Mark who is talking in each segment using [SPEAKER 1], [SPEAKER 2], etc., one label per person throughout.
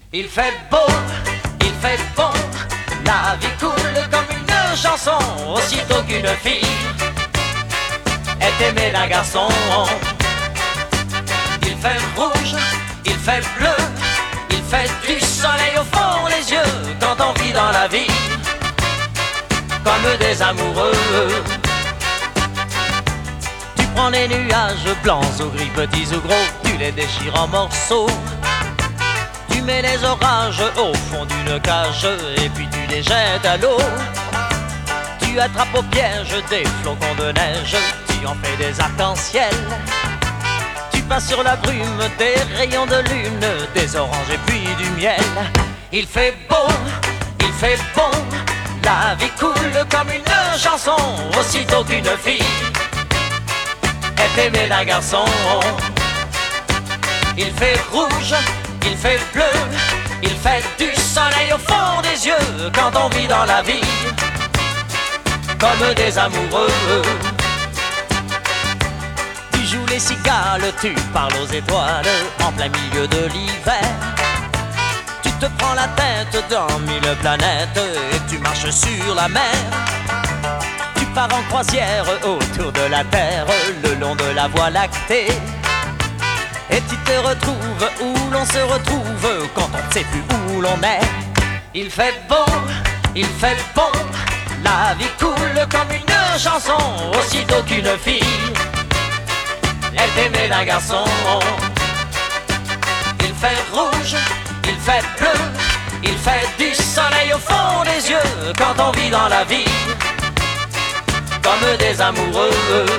[SPEAKER 1] Il fait beau, il fait bon, la vie coule comme une chanson, aussitôt qu'une fille est aimée d'un garçon. Il fait rouge, il fait bleu, il fait du soleil au fond des yeux, quand on vit dans la vie comme des amoureux. Tu prends les nuages blancs ou gris, petits ou gros, tu les déchires en morceaux. Tu mets les orages au fond d'une cage et puis tu les jettes à l'eau. Tu attrapes au piège des flocons de neige, tu en fais des arcs-en-ciel. Tu passes sur la brume des rayons de lune, des oranges et puis du miel. Il fait beau, il fait bon, la vie coule comme une chanson, aussitôt qu'une fille est aimée d'un garçon. Il fait rouge, il fait bleu, il fait du soleil au fond des yeux, quand on vit dans la vie comme des amoureux. Tu joues les cigales, tu parles aux étoiles en plein milieu de l'hiver. Tu te prends la tête dans 1000 planètes et tu marches sur la mer. Tu pars en croisière autour de la terre, le long de la voie lactée. Et tu te retrouves où l'on se retrouve quand on ne sait plus où l'on est. Il fait beau, il fait bon, la vie coule comme une chanson, aussitôt qu'une fille est aimée d'un garçon. Il fait rouge, il fait bleu, il fait du soleil au fond des yeux, quand on vit dans la vie comme des amoureux.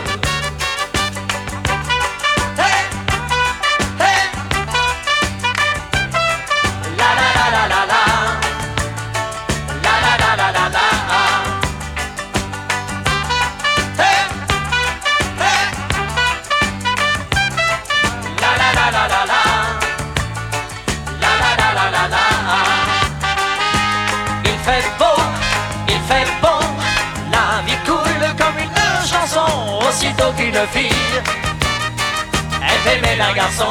[SPEAKER 1] Il fait beau, il fait bon, la vie coule comme une chanson, aussitôt qu'une fille est aimée d'un garçon.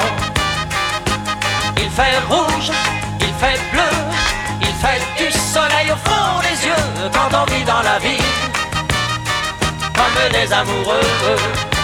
[SPEAKER 1] Il fait rouge, il fait bleu, il fait du soleil au fond des yeux, quand on vit dans la vie comme des amoureux.